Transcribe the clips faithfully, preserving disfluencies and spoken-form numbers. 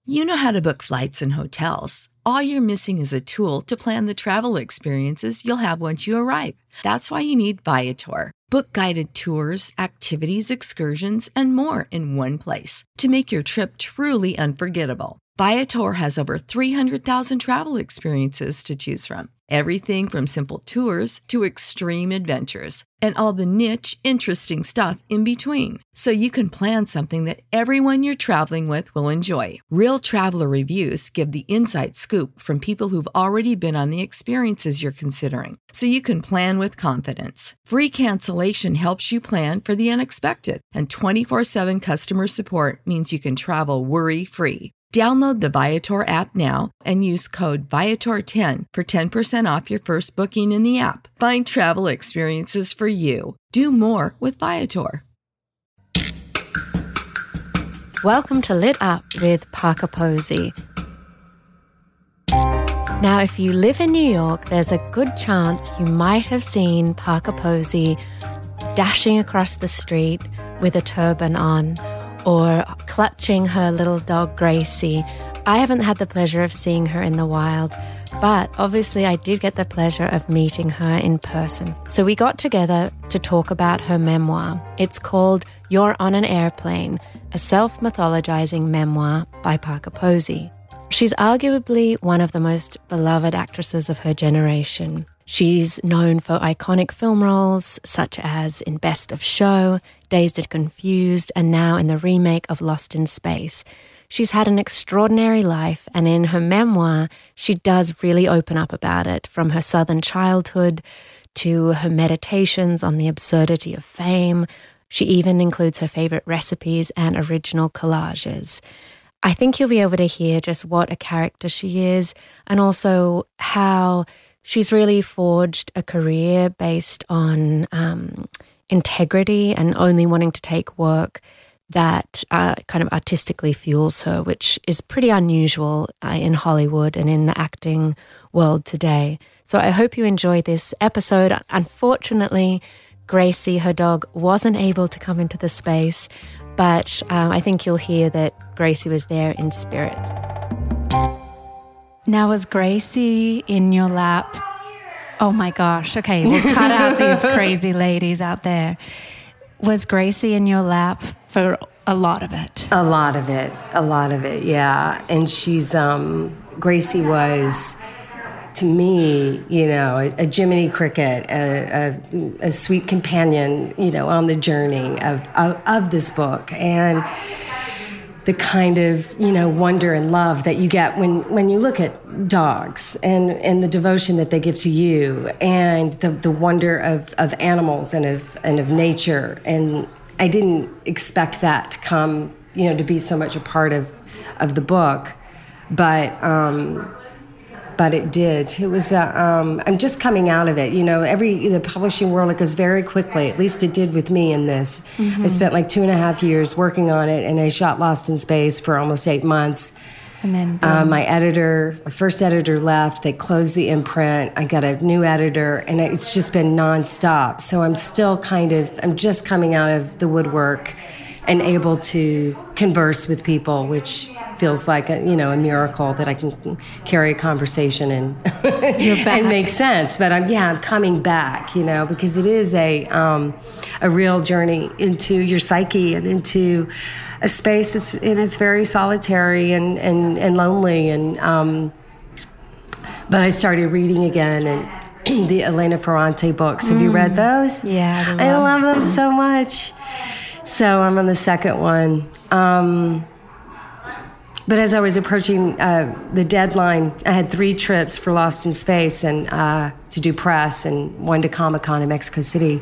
You know how to book flights and hotels. All you're missing is a tool to plan the travel experiences you'll have once you arrive. That's why you need Viator. Book guided tours, activities, excursions, and more in one place to make your trip truly unforgettable. Viator has over three hundred thousand travel experiences to choose from. Everything from simple tours to extreme adventures and all the niche, interesting stuff in between. So you can plan something that everyone you're traveling with will enjoy. Real traveler reviews give the inside scoop from people who've already been on the experiences you're considering. So you can plan with confidence. Free cancellation helps you plan for the unexpected. And twenty-four seven customer support means you can travel worry-free. Download the Viator app now and use code Viator ten for ten percent off your first booking in the app. Find travel experiences for you. Do more with Viator. Welcome to Lit Up with Parker Posey. Now, if you live in New York, there's a good chance you might have seen Parker Posey dashing across the street with a turban on, or clutching her little dog Gracie. I haven't had the pleasure of seeing her in the wild, but obviously I did get the pleasure of meeting her in person. So we got together to talk about her memoir. It's called You're on an Airplane, a self-mythologizing memoir by Parker Posey. She's arguably one of the most beloved actresses of her generation. She's known for iconic film roles such as in Best of Show, Dazed and Confused, and now in the remake of Lost in Space. She's had an extraordinary life, and in her memoir, she does really open up about it, from her Southern childhood to her meditations on the absurdity of fame. She even includes her favorite recipes and original collages. I think you'll be able to hear just what a character she is, and also how she's really forged a career based on um, integrity and only wanting to take work that uh, kind of artistically fuels her, which is pretty unusual uh, in Hollywood and in the acting world today. So I hope you enjoy this episode. Unfortunately, Gracie, her dog, wasn't able to come into the space, but um, I think you'll hear that Gracie was there in spirit. Now, was Gracie in your lap? Oh my gosh. Okay, we'll cut out these crazy ladies out there. Was Gracie in your lap for a lot of it? A lot of it. A lot of it, yeah. And she's, um, Gracie was, to me, you know, a, a Jiminy Cricket, a, a, a sweet companion, you know, on the journey of, of, of this book. And the kind of, you know, wonder and love that you get when, when you look at dogs, and, and the devotion that they give to you, and the, the wonder of, of animals and of and of nature. And I didn't expect that to come, you know, to be so much a part of, of the book, but um, but it did. It was. Uh, um, I'm just coming out of it. You know, every the publishing world, it goes very quickly. At least it did with me in this. Mm-hmm. I spent like two and a half years working on it, and I shot Lost in Space for almost eight months. And then um, my editor, my first editor left. They closed the imprint. I got a new editor, and it's just been nonstop. So I'm still kind of. I'm just coming out of the woodwork, and able to converse with people, which feels like a, you know, a miracle that I can carry a conversation and and make sense. But I'm yeah, I'm coming back, you know, because it is a um, a real journey into your psyche and into a space that's, and it's very solitary and and, and lonely. And um, but I started reading again, and the Elena Ferrante books. Have mm. you read those? Yeah, I love, I love them so much. So I'm on the second one. Um, But as I was approaching uh, the deadline, I had three trips for Lost in Space, and uh, to do press, and one to Comic-Con in Mexico City.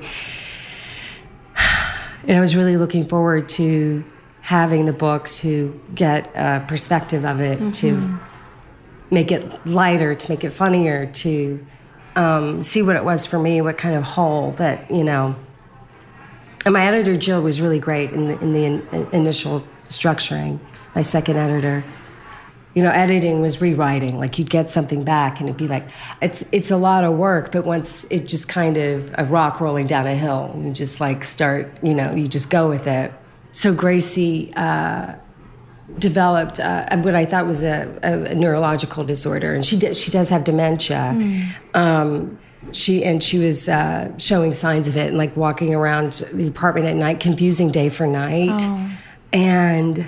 And I was really looking forward to having the book, to get a perspective of it, mm-hmm. to make it lighter, to make it funnier, to um, see what it was for me, what kind of whole that, you know. And my editor, Jill, was really great in the, in the in, initial structuring. My second editor, you know, editing was rewriting. Like, you'd get something back and it'd be like, it's it's a lot of work, but once it just kind of a rock rolling down a hill, and you just like start, you know, you just go with it. So Gracie, uh, developed uh, what I thought was a, a, a neurological disorder, and she did, she does have dementia. Mm. Um, she and she was uh, showing signs of it, and like walking around the apartment at night, confusing day for night, oh. and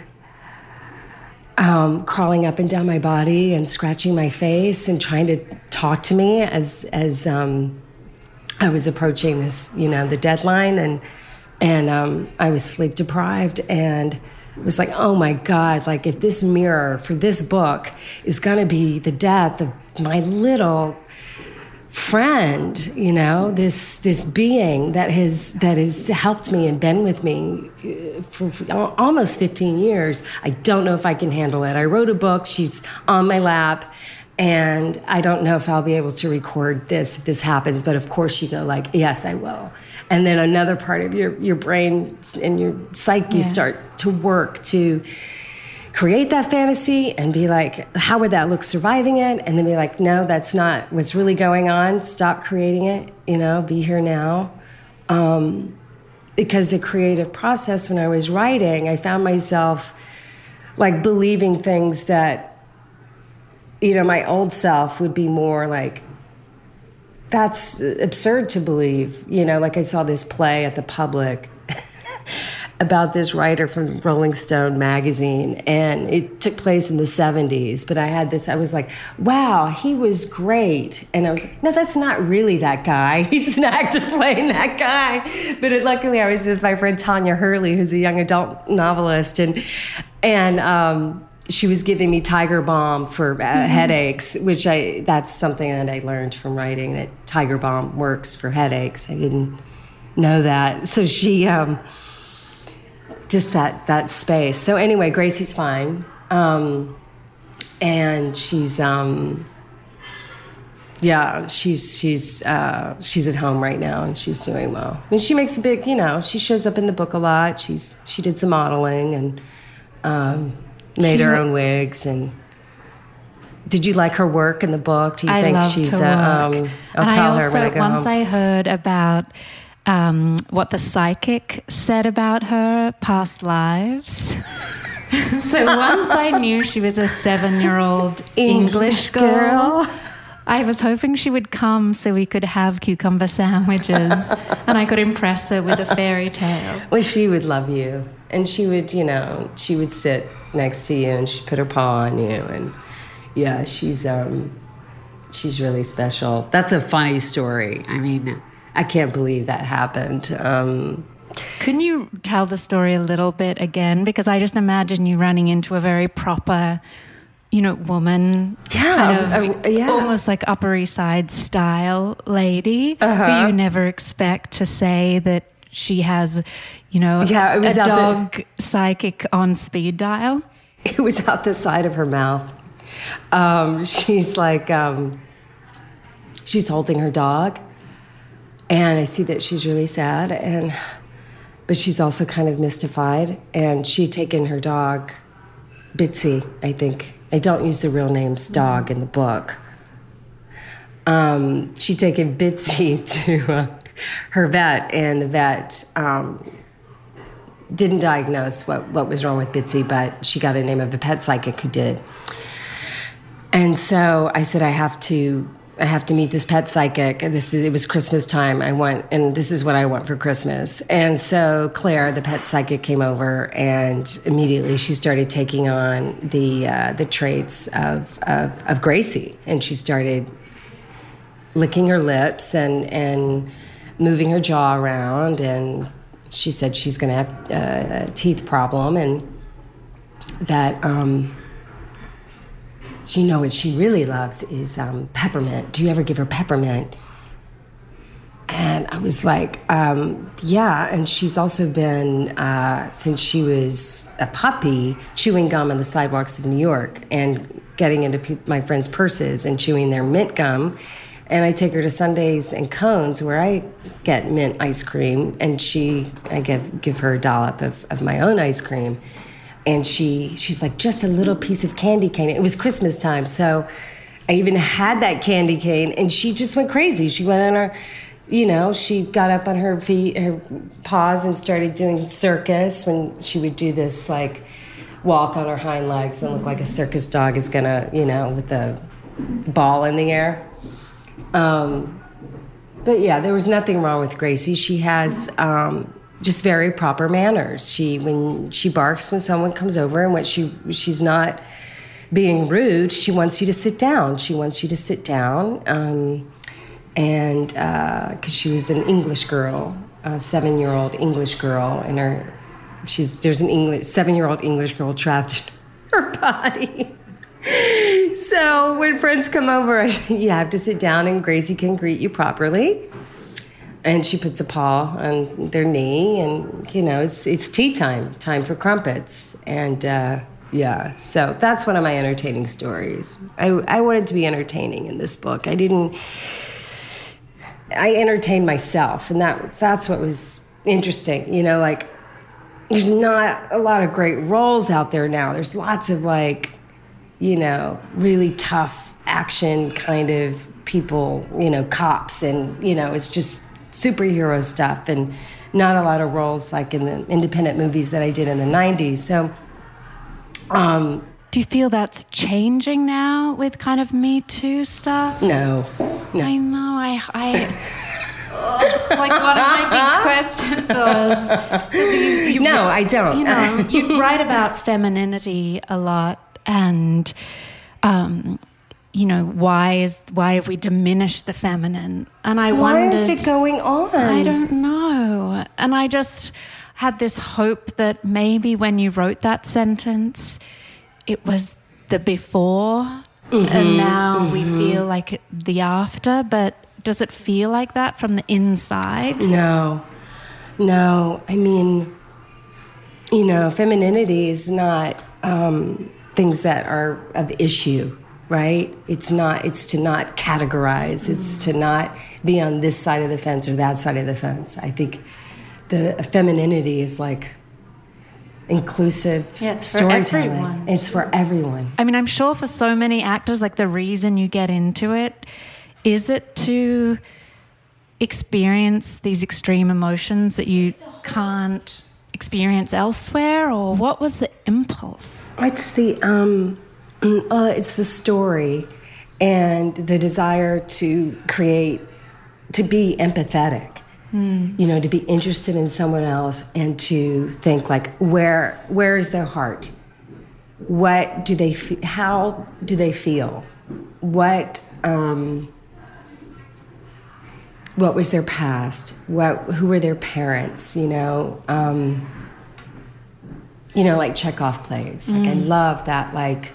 um, crawling up and down my body and scratching my face and trying to talk to me as as um, I was approaching this, you know, the deadline, and and um, I was sleep deprived and. It was like, oh my God, like if this mirror for this book is gonna be the death of my little friend, you know, this this being that has that has helped me and been with me for, for almost fifteen years. I don't know if I can handle it. I wrote a book, she's on my lap, and I don't know if I'll be able to record this if this happens, but of course you go like, yes, I will. And then another part of your, your brain and your psyche yeah. start to work to create that fantasy and be like, how would that look surviving it? And then be like, no, that's not what's really going on. Stop creating it, you know, be here now. Um, because the creative process when I was writing, I found myself like believing things that, you know, my old self would be more like, that's absurd to believe. You know, like I saw this play at the Public about this writer from Rolling Stone magazine, and it took place in the seventies, but I had this, I was like, wow, he was great. And I was like, no, that's not really that guy. He's an actor playing that guy. But it, luckily I was with my friend Tanya Hurley, who's a young adult novelist, and and um, she was giving me Tiger Balm for uh, mm-hmm. headaches, which I, that's something that I learned from writing, that Tiger Balm works for headaches. I didn't know that. So she, um, just that, that space. So anyway, Gracie's fine. Um, and she's, um, yeah, she's, she's, uh, she's at home right now and she's doing well. I mean, she makes a big, you know, she shows up in the book a lot. She's, she did some modeling and, um, made she her own wigs. And did you like her work in the book? Do you I think loved she's? Her uh, work. Um, I'll and tell I also, her when I go once home. I heard about um, what the psychic said about her past lives. So once I knew she was a seven-year-old English, English girl, girl, I was hoping she would come so we could have cucumber sandwiches and I could impress her with a fairy tale. Well, she would love you. And she would, you know, she would sit next to you and she'd put her paw on you. And yeah, she's um, she's really special. That's a funny story. I mean, I can't believe that happened. Um, Can you tell the story a little bit again? Because I just imagine you running into a very proper, you know, woman, yeah, kind of uh, yeah. almost like Upper East Side style lady, uh-huh. who you never expect to say that she has, you know, yeah, it was a dog the, psychic on speed dial. It was out the side of her mouth. Um, she's like, um, she's holding her dog, and I see that she's really sad, and but she's also kind of mystified, and she'd taken her dog, Bitsy, I think. I don't use the real name's dog in the book. Um, she'd taken Bitsy to uh, her vet, and the vet um, didn't diagnose what, what was wrong with Bitsy, but she got a name of a pet psychic who did. And so I said, I have to I have to meet this pet psychic. And this is, it was Christmas time. I want, and this is what I want for Christmas. And so Claire, the pet psychic, came over, and immediately she started taking on the uh, the traits of, of of Gracie, and she started licking her lips and and moving her jaw around, and she said she's going to have uh, a teeth problem, and that. Um, You know, what she really loves is um, peppermint. Do you ever give her peppermint? And I was like, um, yeah. And she's also been, uh, since she was a puppy, chewing gum on the sidewalks of New York and getting into pe- my friends' purses and chewing their mint gum. And I take her to Sundays and Cones, where I get mint ice cream, and she, I give give her a dollop of, of my own ice cream. And she, she's like, just a little piece of candy cane. It was Christmas time, so I even had that candy cane, and she just went crazy. She went on her, you know, she got up on her feet, her paws, and started doing circus when she would do this, like, walk on her hind legs and look like a circus dog is gonna, you know, with the ball in the air. Um, but yeah, there was nothing wrong with Gracie. She has um, just very proper manners. She when she barks when someone comes over, and when she she's not being rude, she wants you to sit down. She wants you to sit down, um, and because uh, she was an English girl, a seven-year-old English girl, and her she's there's an English seven-year-old English girl trapped in her body. So when friends come over, you have to sit down, and Gracie can greet you properly. And she puts a paw on their knee, and you know it's it's tea time, time for crumpets, and uh, yeah. So that's one of my entertaining stories. I I wanted to be entertaining in this book. I didn't. I entertained myself, and that that's what was interesting. You know, like there's not a lot of great roles out there now. There's lots of like. You know, really tough action kind of people, you know, cops, and, you know, it's just superhero stuff, and not a lot of roles like in the independent movies that I did in the nineties. So, um... Do you feel that's changing now with kind of Me Too stuff? No, no. I know, I... I oh, like one of my big questions was... You, you, no, I don't. You know, you write about femininity a lot. And, um, you know, why is why have we diminished the feminine? And I why wondered... Why is it going on? I don't know. And I just had this hope that maybe when you wrote that sentence, it was the before, mm-hmm, and now mm-hmm. we feel like it, the after. But does it feel like that from the inside? No. No. I mean, you know, femininity is not... Um, things that are of issue, right? It's not, it's to not categorize. Mm. It's to not be on this side of the fence or that side of the fence. I think the femininity is like inclusive yeah, it's storytelling. For everyone. It's for everyone. I mean, I'm sure for so many actors, like the reason you get into it, is it to experience these extreme emotions that you can't experience elsewhere, or what was the impulse? It's the um, uh, it's the story, and the desire to create, to be empathetic. Mm. You know, to be interested in someone else, and to think like, where where is their heart? What do they? Fe- how do they feel? What um, what was their past? What, who were their parents? You know, um, you know, like Chekhov plays. Like mm. I love that. Like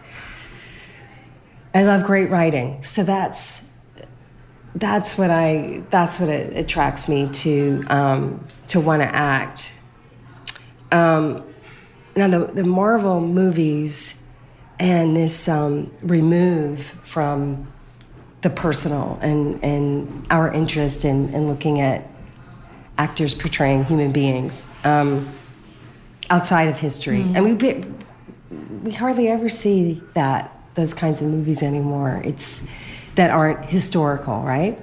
I love great writing. So that's that's what I that's what it attracts me to um, to want to act. Um, now the the Marvel movies and this um, remove from the personal and, and our interest in, in looking at actors portraying human beings um, outside of history. Mm. And we we hardly ever see that, those kinds of movies anymore. It's that aren't historical, right?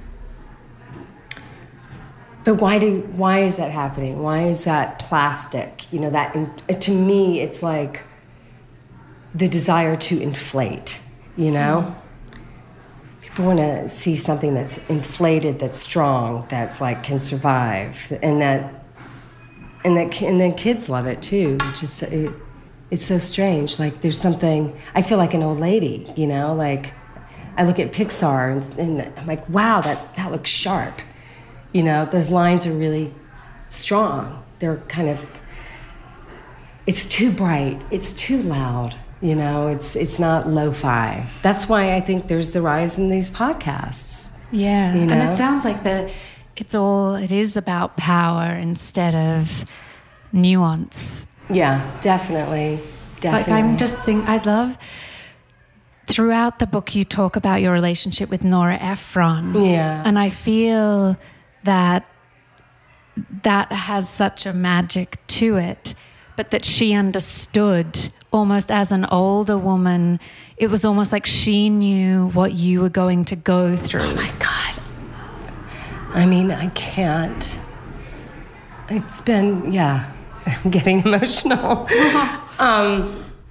But why do why is that happening? Why is that plastic? You know, that to me it's like the desire to inflate, you know? Mm. People want to see something that's inflated, that's strong, that's like can survive, and that, and that, and then kids love it too. Which is, it, it's so strange. Like there's something. I feel like an old lady, you know. Like I look at Pixar and, and I'm like, wow, that that looks sharp. You know, those lines are really strong. They're kind of. It's too bright. It's too loud. You know, it's it's not lo-fi. That's why I think there's the rise in these podcasts. Yeah, you know? And it sounds like the it's all it is about power instead of nuance. Yeah, definitely, definitely. Like I'm just think I'd love throughout the book you talk about your relationship with Nora Ephron. Yeah, and I feel that that has such a magic to it, but that she understood. Almost as an older woman, it was almost like she knew what you were going to go through. Oh my God. I mean, I can't. It's been, yeah, I'm getting emotional. Um,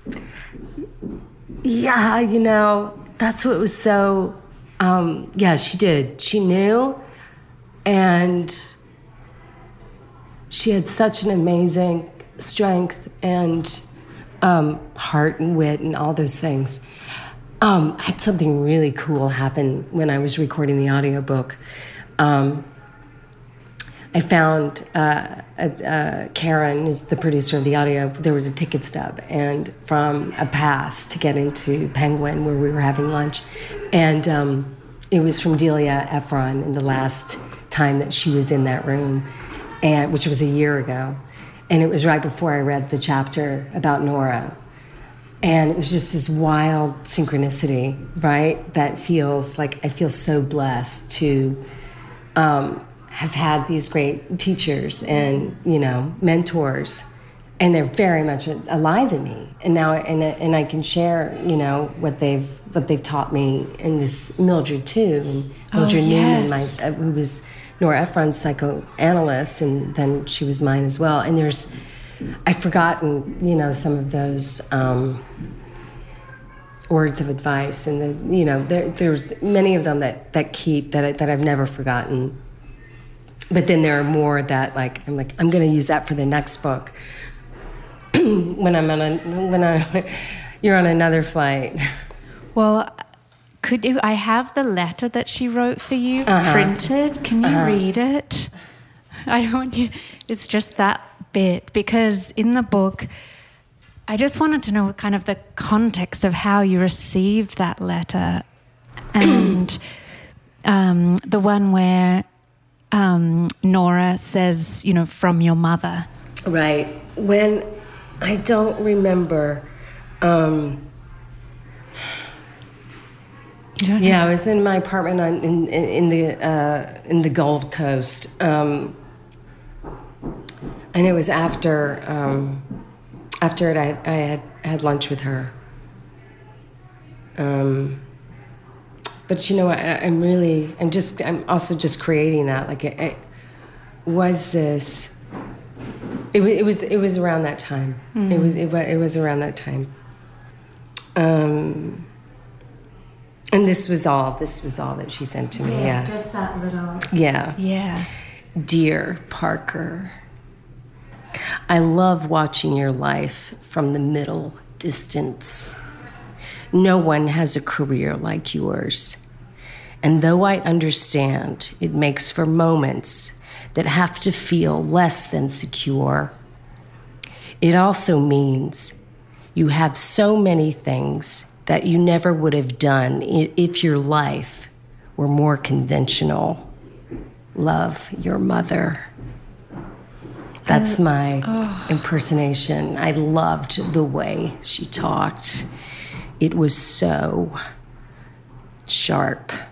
yeah, you know, that's what was so, um, yeah, she did. She knew, and she had such an amazing strength and um, heart and wit and all those things. Um, I had something really cool happen when I was recording the audiobook. Um, I found uh, uh, uh, Karen is the producer of the audio. There was a ticket stub and from a pass to get into Penguin where we were having lunch. And um, it was from Delia Ephron in the last time that she was in that room, and which was a year ago. And it was right before I read the chapter about Nora. And it was just this wild synchronicity, right? That feels like I feel so blessed to um, have had these great teachers and, you know, mentors, and they're very much alive in me. And now, and and I can share, you know, what they've what they've taught me. And this Mildred too, and Mildred oh, Newman, yes. my uh, who was Nora Ephron's psychoanalyst, and then she was mine as well. And there's, I've forgotten, you know, some of those um, words of advice, and the, you know, there, there's many of them that that keep that I, that I've never forgotten. But then there are more that, like, I'm like, I'm going to use that for the next book. when I'm on a, when I, you're on another flight. Well, could you, I have the letter that she wrote for you uh-huh. printed. Can you uh-huh. read it? I don't want you, it's just that bit, because in the book, I just wanted to know kind of the context of how you received that letter. And um, the one where Um, Nora says, you know, from your mother. Right. When I don't remember. Um, you don't yeah, know? I was in my apartment on, in, in in the uh, in the Gold Coast, um, and it was after um, after it, I, I had had lunch with her. Um, But you know, I, I'm really, I'm just, I'm also just creating that. Like, it, it was this. It, it was, it was around that time. Mm. It was, it, it was around that time. Um, and this was all, this was all that she sent to me. Yeah, yeah. just that little. Yeah. Yeah. Dear Parker, I love watching your life from the middle distance. No one has a career like yours. And though I understand it makes for moments that have to feel less than secure, it also means you have so many things that you never would have done if your life were more conventional. Love, your mother. That's my oh. impersonation. I loved the way she talked. It was so sharp.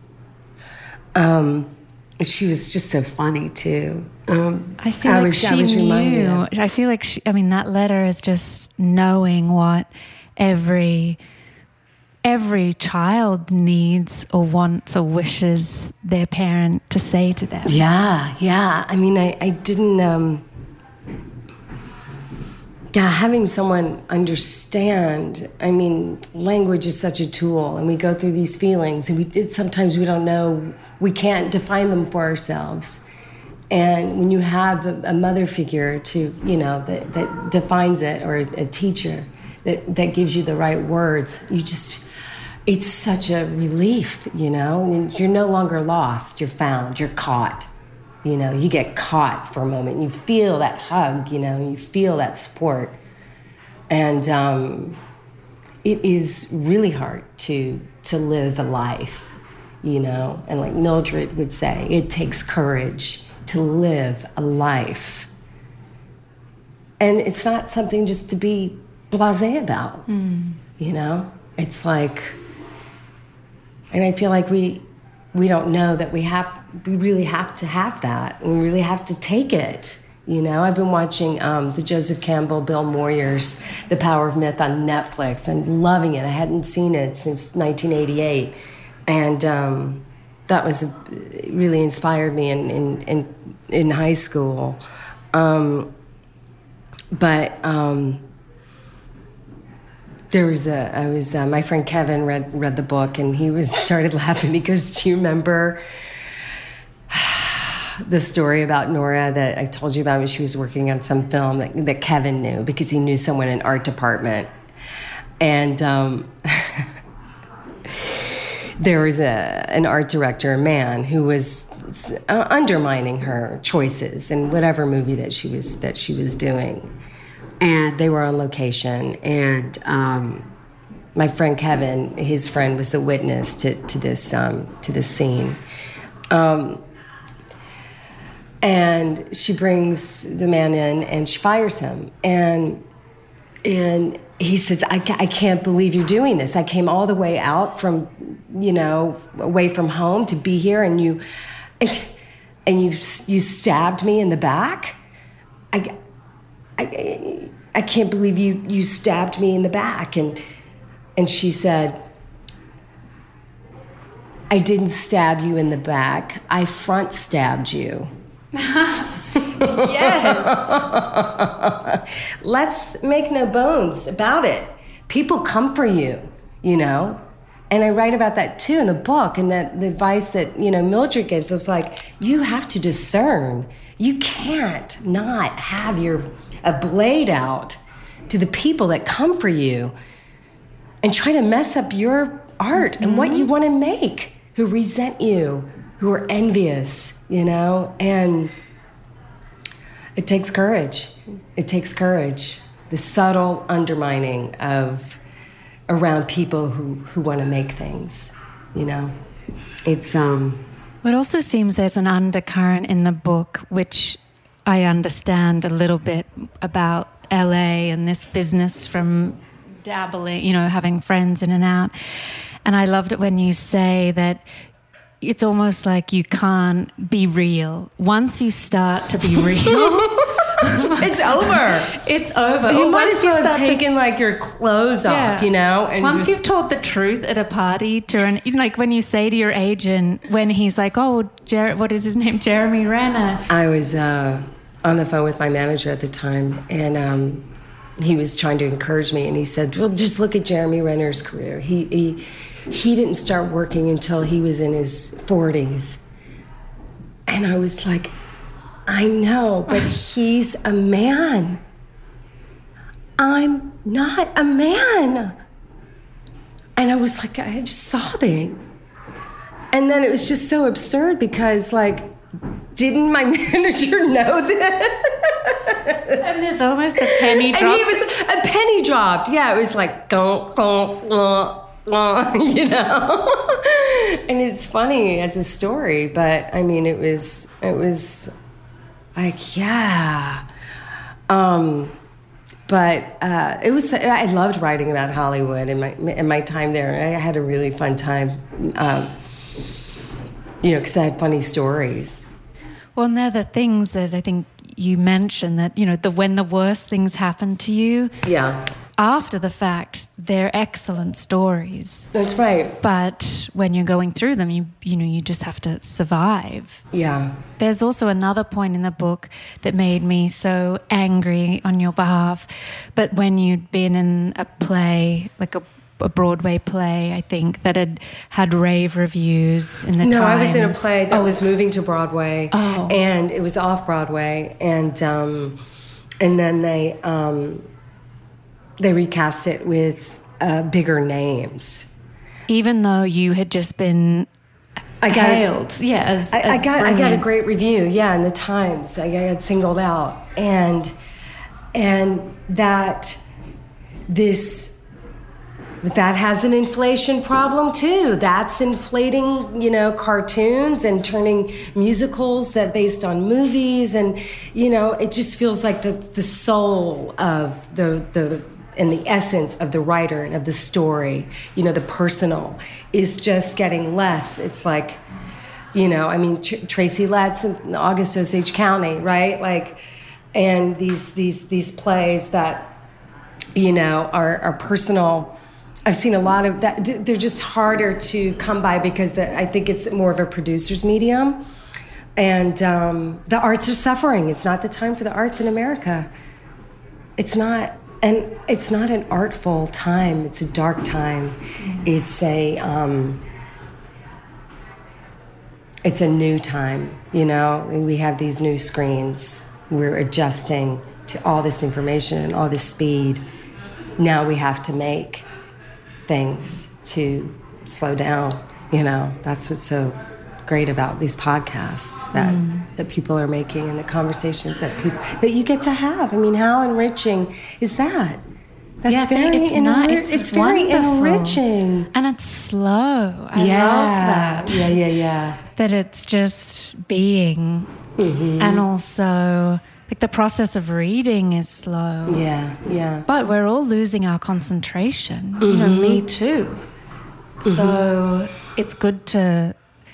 Um, she was just so funny too. Um, I feel I like was, she I was knew. Of, I feel like she, I mean, that letter is just knowing what every every child needs or wants or wishes their parent to say to them. Yeah, yeah. I mean, I, I didn't. Um, Yeah, having someone understand. I mean, language is such a tool, and we go through these feelings, and we did sometimes we don't know, we can't define them for ourselves. And when you have a, a mother figure to, you know, that, that defines it, or a, a teacher that, that gives you the right words, you just, it's such a relief, you know. And you're no longer lost, you're found, you're caught. You know, you get caught for a moment. You feel that hug, you know, you feel that support. And um, it is really hard to to live a life, you know. And like Mildred would say, it takes courage to live a life. And it's not something just to be blasé about, mm. you know. It's like, and I feel like we we don't know that we have, we really have to have that. We really have to take it. You know, I've been watching um, the Joseph Campbell, Bill Moyers, The Power of Myth on Netflix, and loving it. I hadn't seen it since nineteen eighty-eight. And um, that was, a, really inspired me in, in, in, in high school. Um, but um, There was a, I was, uh, my friend Kevin read read the book, and he was started laughing. He goes, do you remember the story about Nora that I told you about when she was working on some film that, that Kevin knew because he knew someone in art department? And um, there was a, an art director, a man, who was uh, undermining her choices in whatever movie that she was that she was doing. And they were on location, and um, my friend Kevin, his friend, was the witness to, to this um, to this scene. Um, and she brings the man in, and she fires him. And and he says, I, ca- I can't believe you're doing this. I came all the way out from, you know, away from home to be here, and you and you you stabbed me in the back. I. I, I can't believe you, you stabbed me in the back. And and she said, I didn't stab you in the back. I front stabbed you. Yes. Let's make no bones about it. People come for you, you know? And I write about that too in the book, and that the advice that, you know, Mildred gives us, like, you have to discern. You can't not have your a blade out to the people that come for you and try to mess up your art mm-hmm. and what you want to make, who resent you, who are envious, you know? And it takes courage. It takes courage. The subtle undermining of around people who, who want to make things, you know? It's, um... It also seems there's an undercurrent in the book, which I understand a little bit about L A and this business from dabbling, you know, having friends in and out. And I loved it when you say that it's almost like you can't be real. Once you start to be real... it's over. It's over. You or might as well have taken, to, like, your clothes yeah. off, you know? And once just... you've told the truth at a party to an... Like, when you say to your agent, when he's like, oh, Jer- what is his name? Jeremy Renner. I was uh, on the phone with my manager at the time, and um, he was trying to encourage me, and he said, well, just look at Jeremy Renner's career. He, he, he didn't start working until he was in his forties. And I was like... I know, but he's a man. I'm not a man. And I was like, I just sobbing. And then it was just so absurd because, like, didn't my manager know that? And there's almost a penny drop. And he was, a penny dropped. Yeah, it was like, don't, don't, uh, uh, you know? And it's funny as a story, but, I mean, it was, it was... Like, yeah. Um, but uh, it was, I loved writing about Hollywood and my, and my time there. I had a really fun time, um, you know, because I had funny stories. Well, and they're the things that I think you mentioned that, you know, the when the worst things happen to you. Yeah. After the fact, they're excellent stories. That's right. But when you're going through them, you you know, you just have to survive. Yeah. There's also another point in the book that made me so angry on your behalf. But when you'd been in a play, like a, a Broadway play, I think, that had had rave reviews in the no, Times. I was in a play that oh, was moving to Broadway. Oh. And it was off Broadway. And, um, and then they... Um, They recast it with uh, bigger names, even though you had just been I got hailed. A, yeah, as, I, as I got brilliant. I got a great review. Yeah, in the Times, I got singled out, and and that this that has an inflation problem too. That's inflating, you know, cartoons and turning musicals that based on movies, and you know, it just feels like the the soul of the the. and the essence of the writer and of the story, you know, the personal, is just getting less. It's like, you know, I mean, Tr- Tracy Letts in August Osage County, right? Like, and these these these plays that, you know, are, are personal. I've seen a lot of that. They're just harder to come by because the, I think it's more of a producer's medium. And um, the arts are suffering. It's not the time for the arts in America. It's not. and it's not an artful time. It's a dark time. Mm-hmm. It's a um, it's a new time. You know, and we have these new screens. We're adjusting to all this information and all this speed. Now we have to make things to slow down. You know, that's what's so great about these podcasts that mm. that people are making, and the conversations that people that you get to have. I mean, how enriching is that? That's yeah, very it's, enri- not, it's, it's very wonderful. enriching, and it's slow. I yeah. love that. Yeah, yeah, yeah. That it's just being, mm-hmm. and also like the process of reading is slow. Yeah, yeah. But we're all losing our concentration. Mm-hmm. You know, me too. Mm-hmm. So it's good to,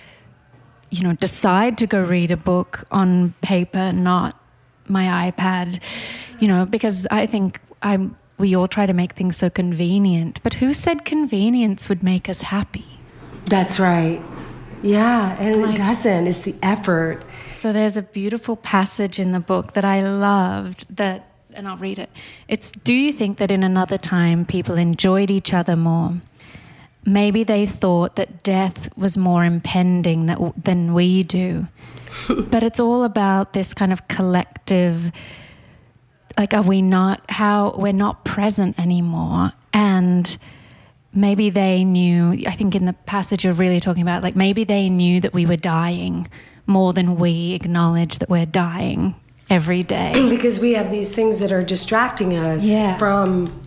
you know, decide to go read a book on paper, not my iPad, you know, because I think I'm, we all try to make things so convenient. But who said convenience would make us happy? That's right. Yeah, and like, it doesn't. It's the effort. So there's a beautiful passage in the book that I loved that, and I'll read it. It's, do you think that in another time people enjoyed each other more? Maybe they thought that death was more impending that, than we do. But it's all about this kind of collective, like, are we not, how we're not present anymore. And maybe they knew, I think in the passage you're really talking about, like maybe they knew that we were dying more than we acknowledge that we're dying every day. Because we have these things that are distracting us yeah. from,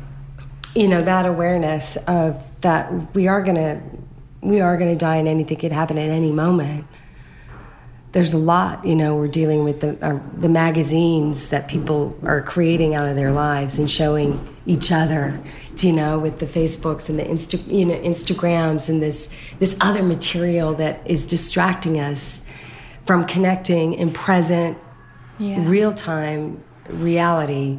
you know, that awareness of that we are gonna we are gonna die and anything could happen at any moment. There's a lot, you know, we're dealing with the uh, the magazines that people are creating out of their lives and showing each other, you know, with the Facebooks and the Insta, you know, Instagrams and this this other material that is distracting us from connecting in present, yeah. real-time reality.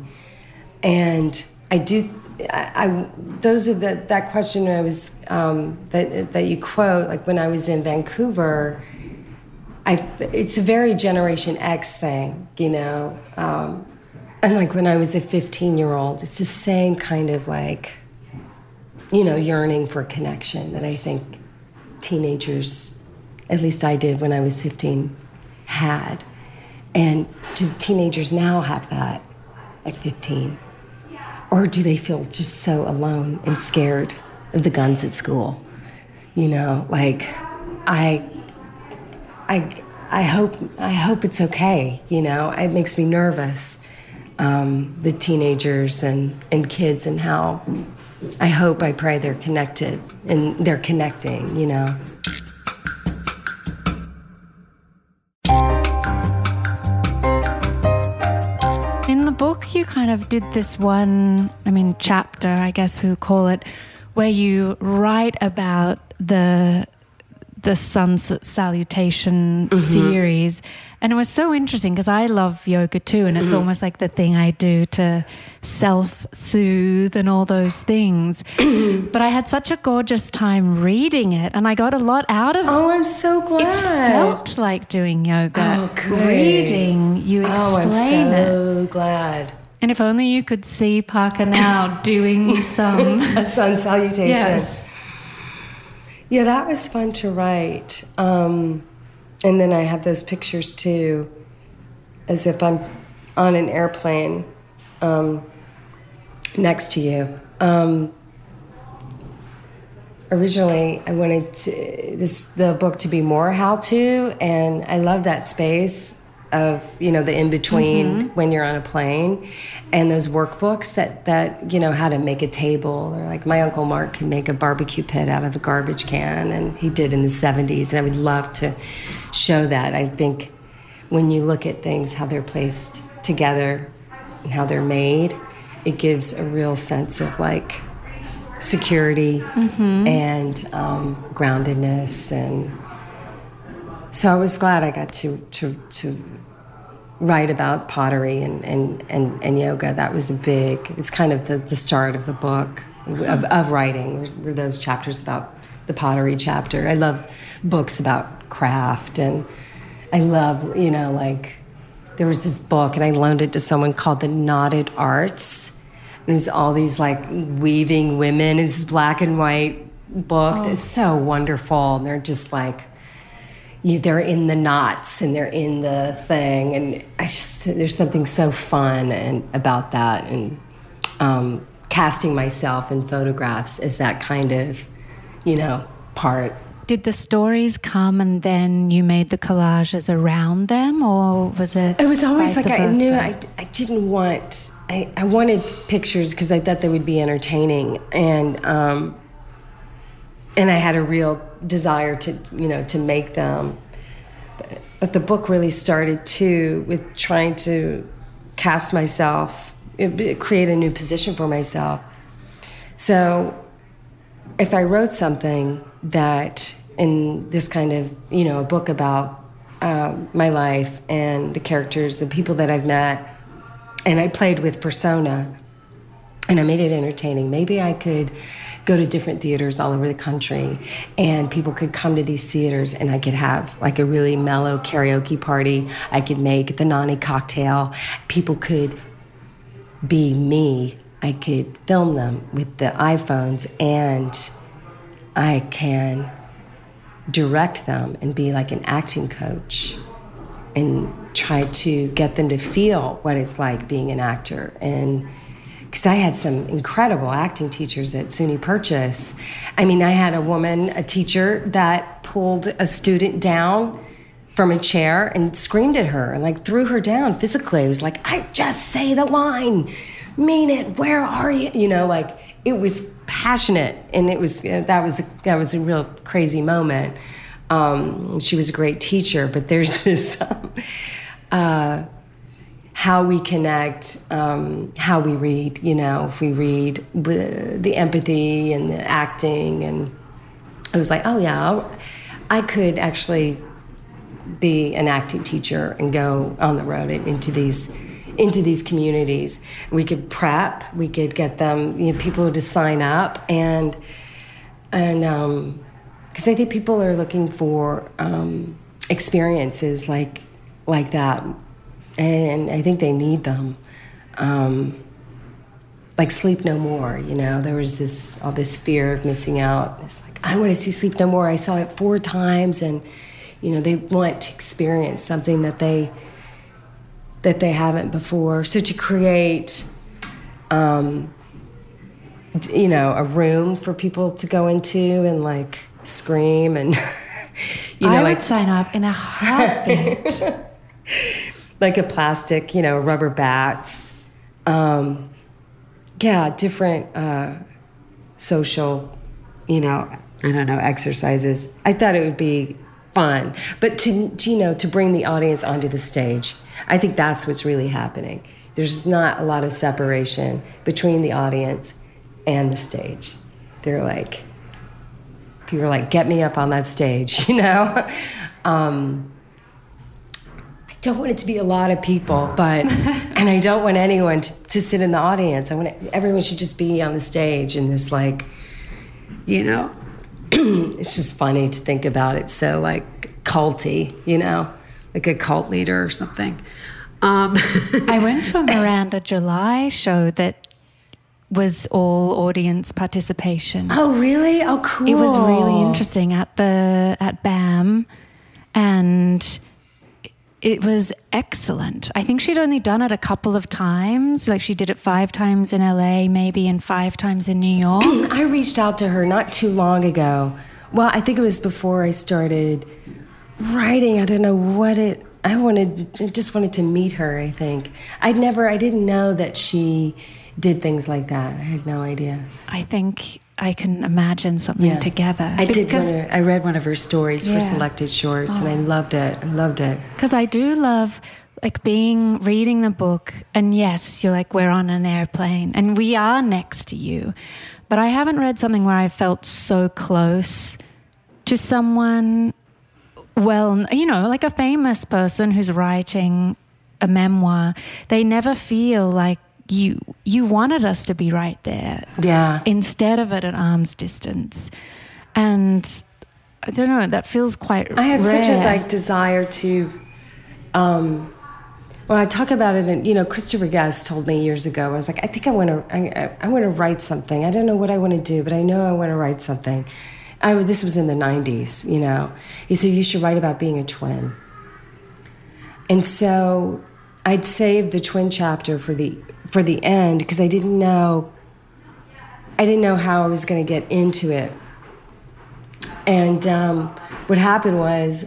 And I do. I, I those are the that question I was um, that that you quote, like when I was in Vancouver. I it's a very Generation X thing, you know, um, and like when I was a fifteen year old, it's the same kind of like, you know, yearning for connection that I think teenagers, at least I did when I was fifteen, had, and do teenagers now have that at fifteen? Or do they feel just so alone and scared of the guns at school? You know, like, I, I, I hope, I hope it's okay. You know, it makes me nervous. Um, the teenagers and, and kids, and how I hope, I pray they're connected and they're connecting. You know. In the book, you kind of did this one, I mean, chapter, I guess we would call it, where you write about the the sun salutation mm-hmm. series. And it was so interesting because I love yoga too, and it's mm-hmm. almost like the thing I do to self-soothe and all those things. But I had such a gorgeous time reading it, and I got a lot out of it. Oh, I'm so glad. It felt like doing yoga. Oh, good. Reading, you explain oh, I'm so it. glad. And if only you could see Parker now doing some... a sun salutation. Yes. Yeah, that was fun to write. Um, and then I have those pictures too, as if I'm on an airplane um, next to you. Um, originally, I wanted to, this the book to be more how-to, and I love that space of, you know, the in-between mm-hmm. when you're on a plane, and those workbooks that, that, you know, how to make a table, or like my Uncle Mark could make a barbecue pit out of a garbage can, and he did in the seventies, and I would love to show that. I think when you look at things, how they're placed together and how they're made, it gives a real sense of like security mm-hmm. and um, groundedness. And so I was glad I got to to to write about pottery and, and, and, and yoga. That was a big, it's kind of the, the start of the book, of, of writing, were those chapters about the pottery chapter. I love books about craft, and I love, you know, like, there was this book, and I loaned it to someone, called The Knotted Arts, it was all these like weaving women. It's this black and white book oh. that's so wonderful. And they're just like, you, they're in the knots and they're in the thing. And I just, there's something so fun and about that. And um, casting myself in photographs as that kind of, you know, part. Did the stories come and then you made the collages around them, or was it? It was always vice like versa? I knew I, I didn't want, I, I wanted pictures because I thought they would be entertaining. And, um, and I had a real desire to, you know, to make them. But, but the book really started too with trying to cast myself, create a new position for myself. So if I wrote something that in this kind of, you know, a book about uh, my life and the characters, the people that I've met, and I played with persona, and I made it entertaining. Maybe I could go to different theaters all over the country, and people could come to these theaters, and I could have like a really mellow karaoke party. I could make the Nani cocktail. People could be me. I could film them with the iPhones, and I can direct them and be like an acting coach and try to get them to feel what it's like being an actor. And because I had some incredible acting teachers at SUNY Purchase. I mean, I had a woman, a teacher, that pulled a student down from a chair and screamed at her and like threw her down physically. It was like, I just say the line, mean it, where are you? You know, like it was passionate, and it was uh, that was that was a real crazy moment. Um, she was a great teacher, but there's this um, uh, how we connect, um, how we read. You know, if we read the empathy and the acting, and I was like, oh yeah, I could actually be an acting teacher and go on the road into these. into these communities. We could prep, we could get them, you know, people to sign up, and and um because I think people are looking for um experiences like like that, and I think they need them. Um like Sleep No More, you know, there was this all this fear of missing out. It's like, I want to see Sleep No More. I saw it four times, and you know, they want to experience something that they that they haven't before. So to create, um, you know, a room for people to go into and like scream and, you know, I like would sign up in a heartbeat. Like a plastic, you know, rubber bats. Um, yeah, different uh, social, you know, I don't know, exercises. I thought it would be fun, but to, you know, to bring the audience onto the stage. I think that's what's really happening. There's not a lot of separation between the audience and the stage. They're like, people are like, get me up on that stage, you know? Um, I don't want it to be a lot of people, but, and I don't want anyone to, to sit in the audience. I want it, everyone should just be on the stage in this like, you know, it's just funny to think about it. So like culty, you know? Like a cult leader or something. Um. I went to a Miranda July show that was all audience participation. Oh, really? Oh, cool. It was really interesting at the at B A M, and it was excellent. I think she'd only done it a couple of times. Like she did it five times in L A, maybe, and five times in New York. I reached out to her not too long ago. Well, I think it was before I started writing. I don't know what it, I wanted, I just wanted to meet her, I think. I'd never, I didn't know that she did things like that. I had no idea. I think I can imagine something yeah. together. I did, one of, I read one of her stories yeah. for Selected Shorts, oh. and I loved it. I loved it. Because I do love, like, being, reading the book, and yes, you're like, we're on an airplane, and we are next to you. But I haven't read something where I felt so close to someone. Well, you know, like a famous person who's writing a memoir, they never feel like you you wanted us to be right there. Yeah. Instead of it at arm's distance. And I don't know, that feels quite I have rare. such a like desire to um Well, I talk about it, and you know, Christopher Guest told me years ago. I was like, I think I want to, I, I, I want to write something. I don't know what I want to do, but I know I want to write something. I, this was in the nineties, you know. He said you should write about being a twin. And so I'd saved the twin chapter for the for the end because I didn't know. I didn't know how I was going to get into it. And um, what happened was,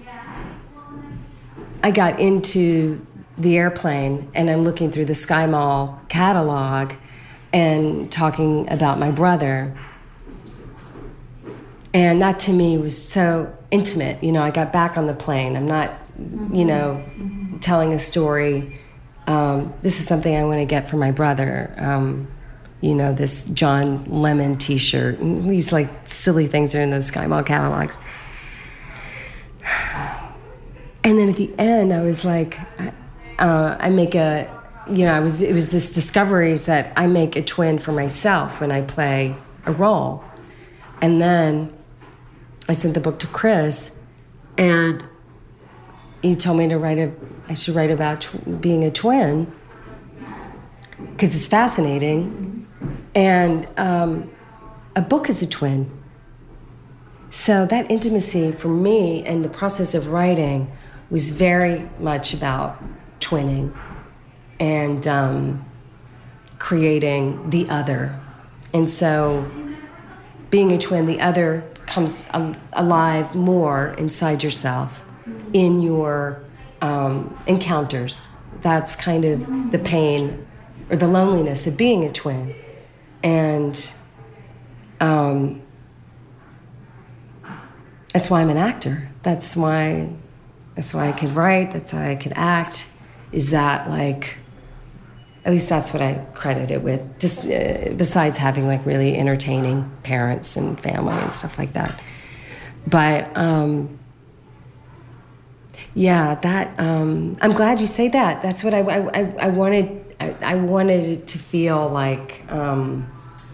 I got into the airplane, and I'm looking through the Sky Mall catalog and talking about my brother. And that to me was so intimate. You know, I got back on the plane. I'm not, you know, telling a story. Um, this is something I want to get for my brother. Um, you know, this John Lemon t-shirt, and these like silly things that are in those Sky Mall catalogs. And then at the end, I was like, uh, I make a, you know, I was, it was this discoveries that I make a twin for myself when I play a role. And then I sent the book to Chris, and he told me to write a, I should write about tw- being a twin, because it's fascinating. And um, a book is a twin. So that intimacy for me and the process of writing was very much about twinning and um, creating the other. And so being a twin, the other comes al- alive more inside yourself in your um, encounters. That's kind of the pain or the loneliness of being a twin. And um, that's why I'm an actor. That's why, that's why I could write, that's why I could act, is that like, at least that's what I credit it with, just uh, besides having like really entertaining parents and family and stuff like that. But um, yeah, that, um, I'm glad you say that. That's what I, I, I wanted, I, I wanted it to feel like, um,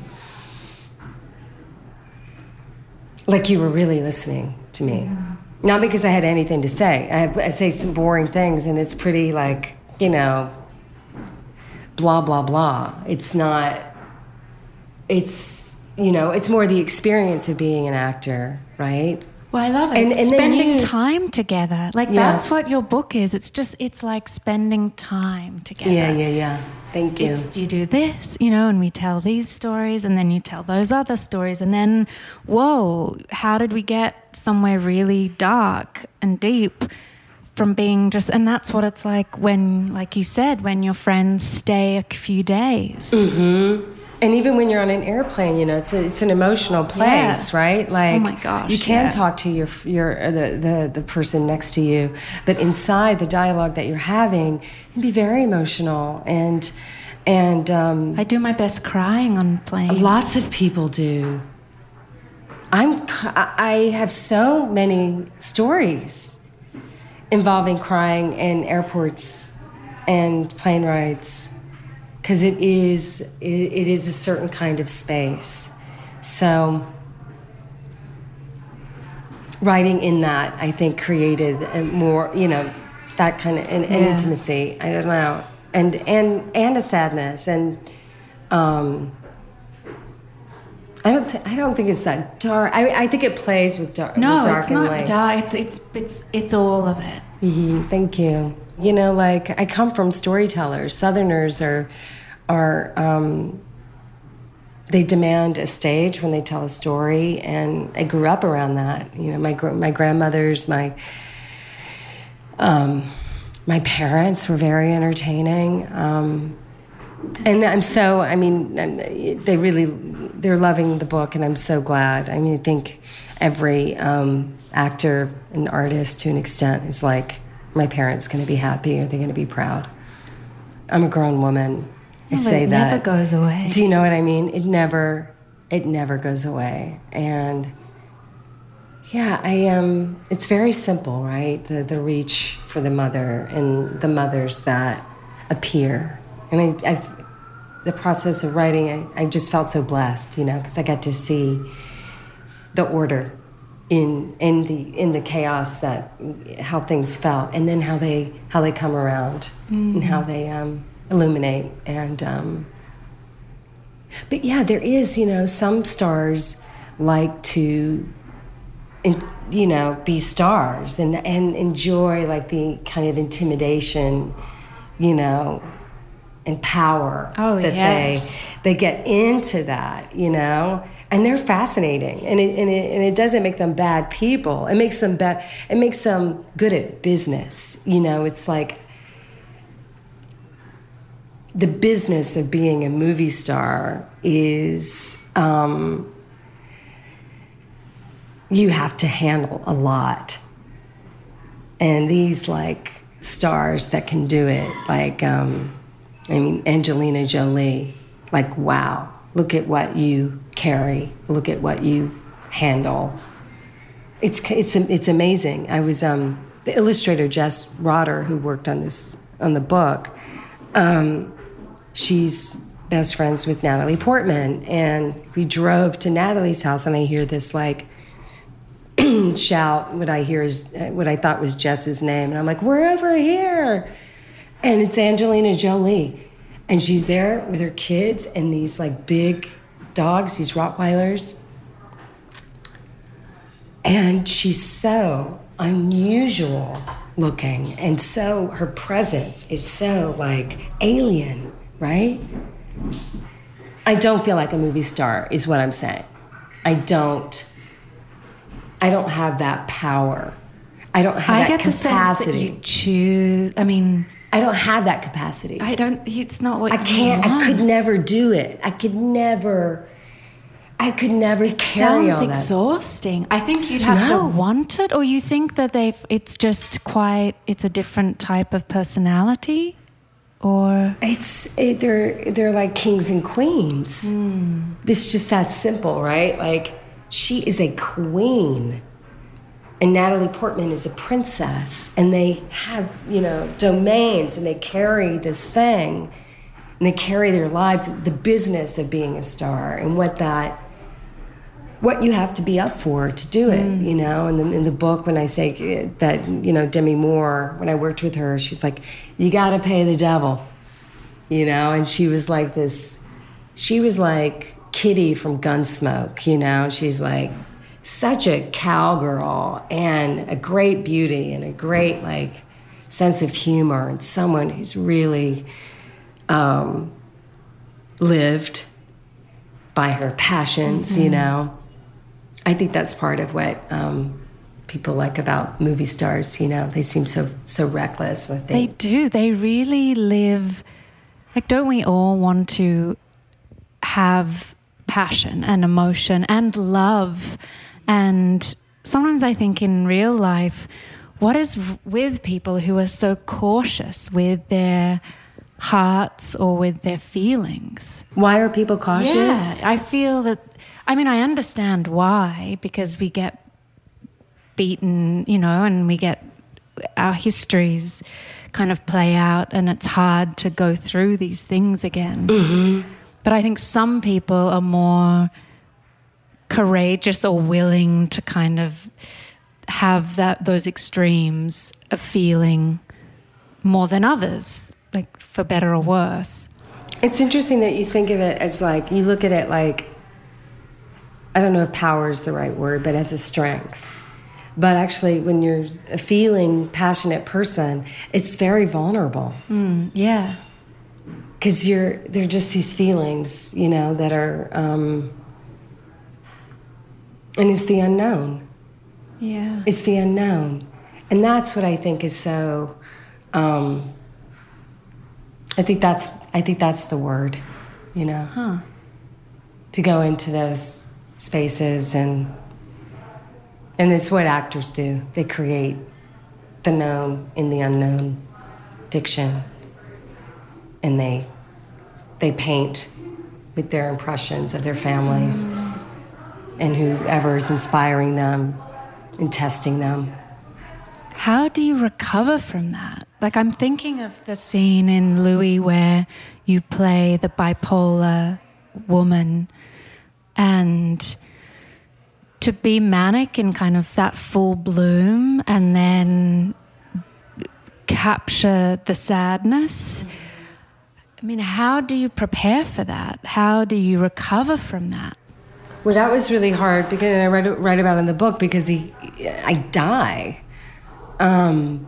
like you were really listening to me. Yeah. Not because I had anything to say. I, have, I say some boring things, and it's pretty like, you know, blah, blah, blah. It's not, it's, you know, it's more the experience of being an actor, right? Well, I love it. And, and spending you, time together. Like, yeah. That's what your book is. It's just, it's like spending time together. Yeah, yeah, yeah. Thank you. It's, you do this, you know, and we tell these stories, and then you tell those other stories, and then, whoa, how did we get somewhere really dark and deep from being just, and that's what it's like when, like you said, when your friends stay a few days. Mm-hmm. And even when you're on an airplane, you know, it's a, it's an emotional place, yeah. right? Like, oh my gosh, you can yeah. talk to your your the, the the person next to you, but inside the dialogue that you're having can be very emotional. And and um, I do my best crying on planes. Lots of people do. I'm I have so many stories involving crying in airports and plane rides. Because it is, it, it is a certain kind of space. So writing in that, I think, created a more, you know, that kind of an, an yeah. intimacy. I don't know, and and and a sadness, and um, I don't, I don't think it's that dark. I, I think it plays with dark, no, with dark it's and not light. dark. It's it's it's it's all of it. Mm-hmm. Thank you. You know, like, I come from storytellers. Southerners are, are um, they demand a stage when they tell a story, and I grew up around that. You know, my my grandmothers, my um, my parents were very entertaining, um, and I'm so. I mean, they really they're loving the book, and I'm so glad. I mean, I think every um, actor and artist, to an extent, is like, my parents going to be happy, or they're going to be proud. I'm a grown woman. I well, say it that. It never goes away. Do you know what I mean? It never, it never goes away. And yeah, I am. Um, it's very simple, right? The the reach for the mother and the mothers that appear. And I, I've, the process of writing, I, I just felt so blessed, you know, because I got to see the order in in the in the chaos, that how things felt, and then how they how they come around mm. and how they um, illuminate. And um, but yeah, there is, you know, some stars like to, in, you know, be stars and and enjoy like the kind of intimidation, you know, and power oh, that yes. they they get into that, you know. And they're fascinating, and it, and it and it doesn't make them bad people. It makes them bad. It makes them good at business. You know, it's like the business of being a movie star is um, you have to handle a lot, and these like stars that can do it, like um, I mean Angelina Jolie, like wow. Look at what you carry. Look at what you handle. It's it's it's amazing. I was um, the illustrator Jess Rotter, who worked on this on the book. Um, she's best friends with Natalie Portman, and we drove to Natalie's house, and I hear this like shout. What I hear is what I thought was Jess's name, and I'm like, "We're over here," and it's Angelina Jolie. And she's there with her kids and these like big dogs, these Rottweilers. And she's so unusual looking, and so her presence is so like alien, right? I don't feel like a movie star is what I'm saying. I don't, I don't have that power. I don't have I that get capacity. The sense that you choose, I mean... I don't have that capacity. I don't, it's not what I you can't, want. I could never do it. I could never, I could never it carry all that. Sounds exhausting. I think you'd have No. to want it, or you think that they've, it's just quite, it's a different type of personality, or? It's, it, they're, they're like kings and queens. Mm. It's just that simple, right? Like, she is a queen. And Natalie Portman is a princess, and they have, you know, domains, and they carry this thing, and they carry their lives, the business of being a star, and what that, what you have to be up for to do it, mm. you know. And in, in the book, when I say that, you know, Demi Moore, when I worked with her, she's like, you got to pay the devil, you know. And she was like this, she was like Kitty from Gunsmoke, you know. She's like such a cowgirl and a great beauty and a great like sense of humor, and someone who's really um, lived by her passions, mm-hmm. you know. I think that's part of what um, people like about movie stars, you know. They seem so so reckless. I think. They do. They really live, like, don't we all want to have passion and emotion and love? And sometimes I think in real life, what is with people who are so cautious with their hearts or with their feelings? Why are people cautious? Yeah, I feel that, I mean, I understand why, because we get beaten, you know, and we get our histories kind of play out, and it's hard to go through these things again. Mm-hmm. But I think some people are more courageous or willing to kind of have that those extremes of feeling more than others, like for better or worse. It's interesting that you think of it as like, you look at it like, I don't know if power is the right word, but as a strength. But actually, when you're a feeling, passionate person, it's very vulnerable. Mm, yeah. Because you're, they're just these feelings, you know, that are, um, and it's the unknown. Yeah. It's the unknown. And that's what I think is so, um, I think that's, I think that's the word, you know. Huh. To go into those spaces, and, and it's what actors do. They create the known in the unknown fiction. And they, they paint with their impressions of their families. Mm. And whoever is inspiring them and testing them. How do you recover from that? Like, I'm thinking of the scene in Louis where you play the bipolar woman, and to be manic in kind of that full bloom and then capture the sadness. I mean, how do you prepare for that? How do you recover from that? Well, that was really hard because I write, write about it in the book because he, I die. Um,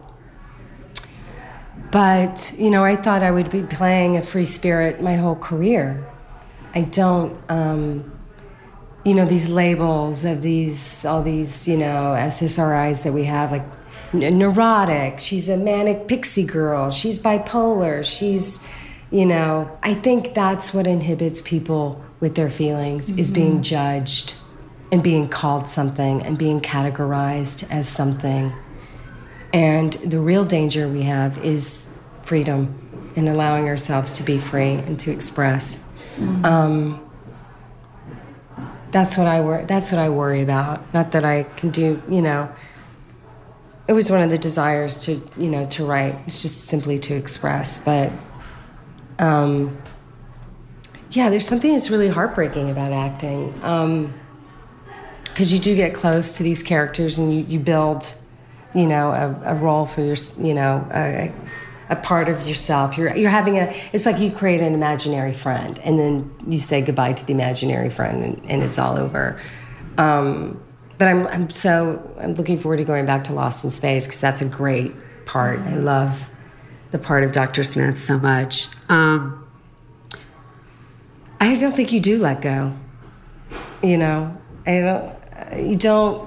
but, you know, I thought I would be playing a free spirit my whole career. I don't, um, you know, these labels of these, all these, you know, S S R Is that we have, like n- neurotic, she's a manic pixie girl, she's bipolar, she's, you know, I think that's what inhibits people with their feelings, mm-hmm. is being judged and being called something and being categorized as something. And the real danger we have is freedom and allowing ourselves to be free and to express. Mm-hmm. Um, that's what I wor- That's what I worry about. Not that I can do, you know. It was one of the desires to, you know, to write. It's just simply to express. But, um, yeah, there's something that's really heartbreaking about acting, um, because you do get close to these characters and you, you build, you know, a, a role for your, you know, a, a part of yourself. You're you're having a, it's like you create an imaginary friend and then you say goodbye to the imaginary friend and, and it's all over. Um, but I'm I'm so I'm looking forward to going back to Lost in Space because that's a great part. I love the part of Doctor Smith so much. Um, I don't think you do let go. You know, I don't. You don't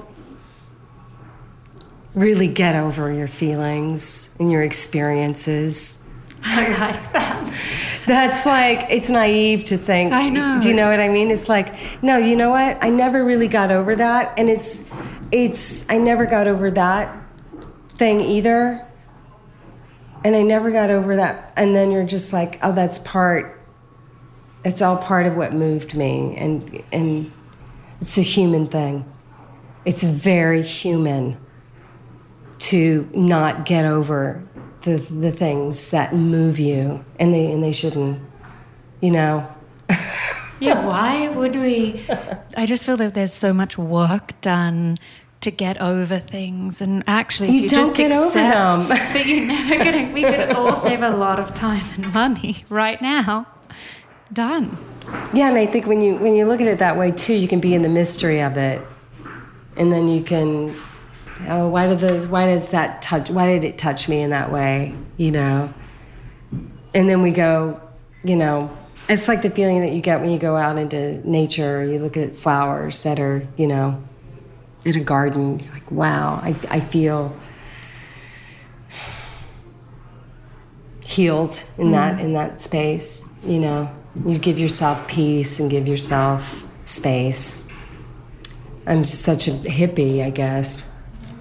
really get over your feelings and your experiences. I like that. That's like, it's naive to think. I know. Do you know what I mean? It's like, no, you know what? I never really got over that, and it's, it's. I never got over that thing either, and I never got over that. And then you're just like, oh, that's part. It's all part of what moved me, and and it's a human thing. It's very human to not get over the the things that move you, and they and they shouldn't, you know. Yeah, why would we? I just feel that there's so much work done to get over things, and actually, if you, you don't just get accept over them. that you're never gonna, we could all save a lot of time and money right now. Done. Yeah, and I think when you when you look at it that way too, you can be in the mystery of it, and then you can, oh, why does those, why does that touch? Why did it touch me in that way? You know, and then we go, you know, it's like the feeling that you get when you go out into nature. You look at flowers that are, you know, in a garden. You're like, wow, I I feel healed in mm. that in that space. You know. You give yourself peace and give yourself space. I'm just such a hippie, I guess.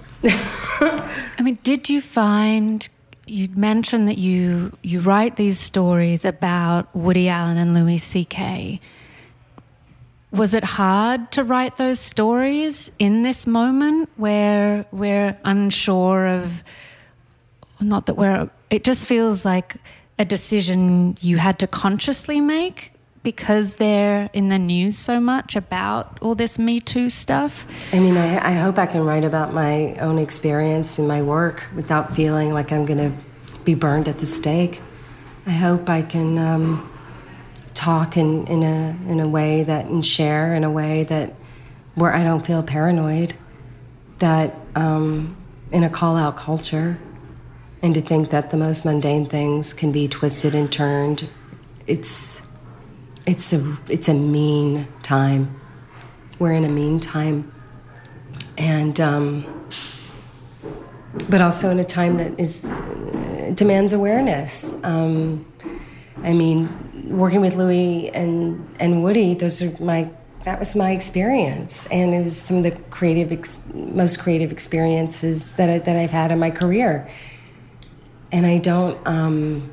I mean, did you find, you mentioned that you you write these stories about Woody Allen and Louis C K. Was it hard to write those stories in this moment where we're unsure of, not that we're, it just feels like a decision you had to consciously make because they're in the news so much about all this Me Too stuff? I mean, I, I hope I can write about my own experience in my work without feeling like I'm going to be burned at the stake. I hope I can um, talk in, in a in a way that, and share in a way that, where I don't feel paranoid, that um, in a call-out culture. And to think that the most mundane things can be twisted and turned, it's it's a it's a mean time. We're in a mean time, and um, but also in a time that is uh, demands awareness. Um, I mean, working with Louis and and Woody, those are my that was my experience, and it was some of the creative ex- most creative experiences that I, that I've had in my career. And I don't, um,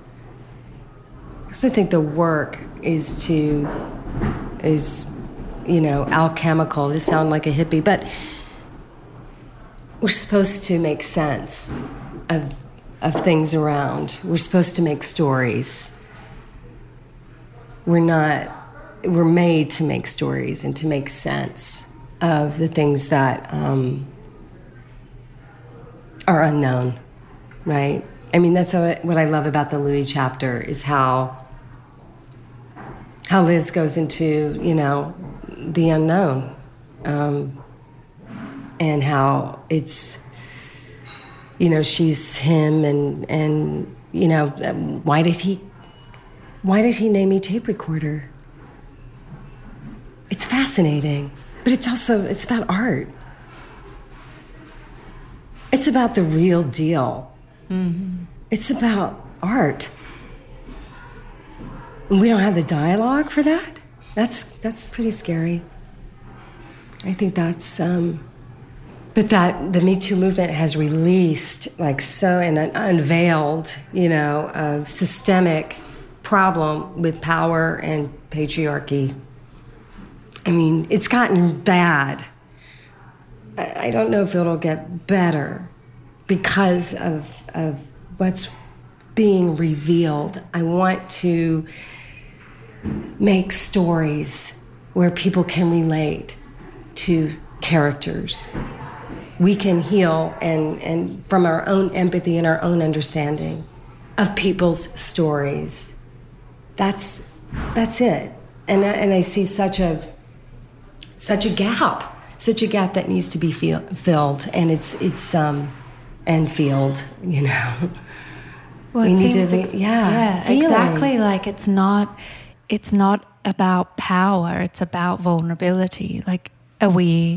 I also think the work is to, is, you know, alchemical, to sound like a hippie, but we're supposed to make sense of, of things around. We're supposed to make stories. We're not, we're made to make stories and to make sense. of the things that um, are unknown, right? I mean, that's what I love about the Louis chapter is how how Liz goes into, you know, the unknown, um, and how it's, you know, she's him, and and you know, why did he, why did he name me tape recorder? It's fascinating, but it's also it's about art. It's about the real deal. Mm-hmm. It's about art. And we don't have the dialogue for that. That's that's pretty scary. I think that's, um, but that the Me Too movement has released, like so, and unveiled, you know, a systemic problem with power and patriarchy. I mean, it's gotten bad. I, I don't know if it'll get better because of of what's being revealed. I want to make stories where people can relate to characters. We can heal and, and from our own empathy and our own understanding of people's stories. That's that's it. And I, and I see such a such a gap, such a gap that needs to be feel, filled, and it's it's um and filled, you know. Well, we it need seems to, ex- yeah, yeah, feeling. exactly. Like it's not, it's not about power. It's about vulnerability. Like, are we?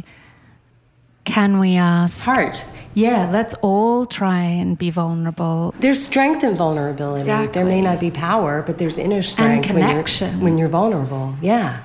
Can we ask? Heart. Yeah, let's all try and be vulnerable. There's strength in vulnerability. Exactly. There may not be power, but there's inner strength and connection when you're, when you're vulnerable. Yeah.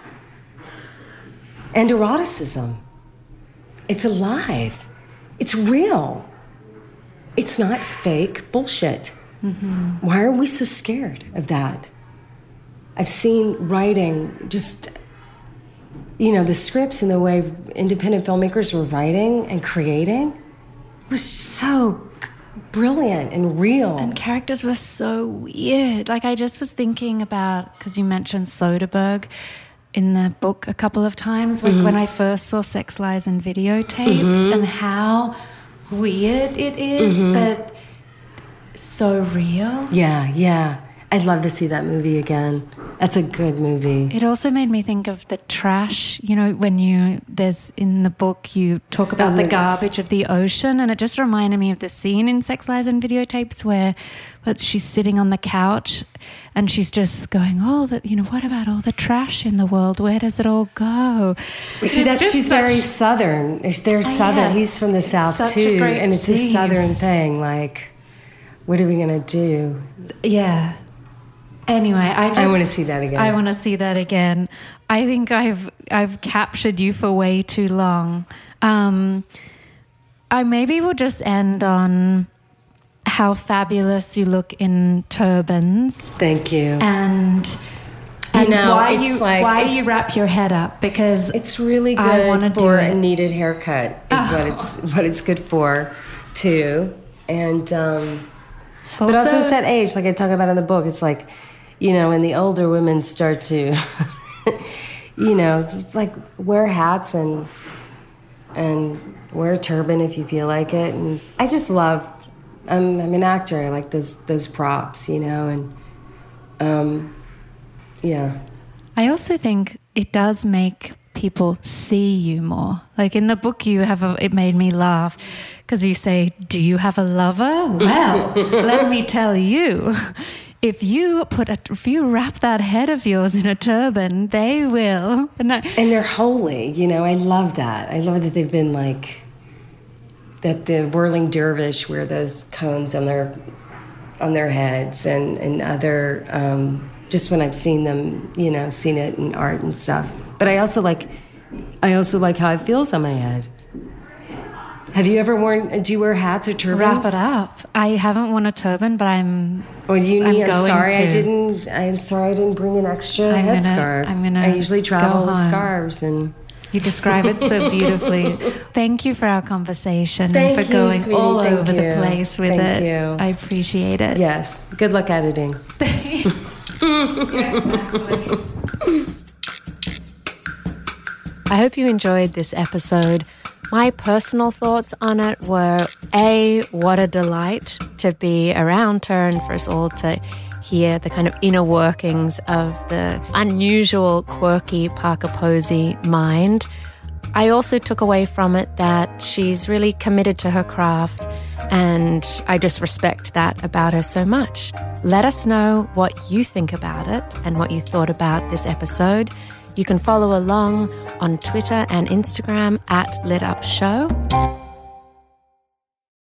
And eroticism. It's alive. It's real. It's not fake bullshit. Mm-hmm. Why are we so scared of that? I've seen writing, just, you know, the scripts and the way independent filmmakers were writing and creating was so brilliant and real. And characters were so weird. Like, I just was thinking about, because you mentioned Soderbergh in the book a couple of times, like mm-hmm. when I first saw Sex, Lies and Videotapes, mm-hmm. and how weird it is, mm-hmm. but so real. Yeah, yeah. I'd love to see that movie again. That's a good movie. It also made me think of the trash. You know, when you, there's in the book, you talk about oh, the garbage of the ocean, and it just reminded me of the scene in Sex, Lies and Videotapes where, where she's sitting on the couch and she's just going, oh, the, you know, what about all the trash in the world? Where does it all go? See, that's, she's such, very Southern. They're oh, Southern. Yeah. He's from the it's South too, and it's scene. a Southern thing. Like, what are we gonna do? Yeah. Anyway, I just I want to see that again. I want to see that again. I think I've I've captured you for way too long. Um, I maybe will just end on how fabulous you look in turbans. Thank you. And and you know, why it's you like, why it's, you wrap your head up, because it's really good I wanna for do a it. needed haircut. Is oh. what it's what it's good for, too. And um, also, but also it's that age, like I talk about in the book. It's like, you know, when the older women start to, you know, just like wear hats and and wear a turban if you feel like it. And I just love. I'm I'm an actor. I like those those props, you know, and um, yeah. I also think it does make people see you more. Like in the book, you have a, it made me laugh because you say, "Do you have a lover?" Well, let me tell you. If you put a, if you wrap that head of yours in a turban, they will. And, I, and they're holy, you know. I love that. I love that they've been like that. The whirling dervish wear those cones on their on their heads, and and other. Um, just when I've seen them, you know, seen it in art and stuff. But I also like, I also like how it feels on my head. Have you ever worn, do you wear hats or turbans? Wrap it up. I haven't worn a turban, but I'm Well, you need, I'm, I'm sorry to. I didn't, I'm sorry I didn't bring an extra I'm headscarf. Gonna, I'm gonna I usually travel with home. scarves and... You describe it so beautifully. Thank you for our conversation Thank and for you, going sweetie. all Thank over you. the place with Thank it. You. I appreciate it. Yes. Good luck editing. Exactly. I hope you enjoyed this episode. My personal thoughts on it were, A, what a delight to be around her and for us all to hear the kind of inner workings of the unusual, quirky Parker Posey mind. I also took away from it that she's really committed to her craft, and I just respect that about her so much. Let us know what you think about it and what you thought about this episode. You can follow along on Twitter and Instagram at Lit Up Show.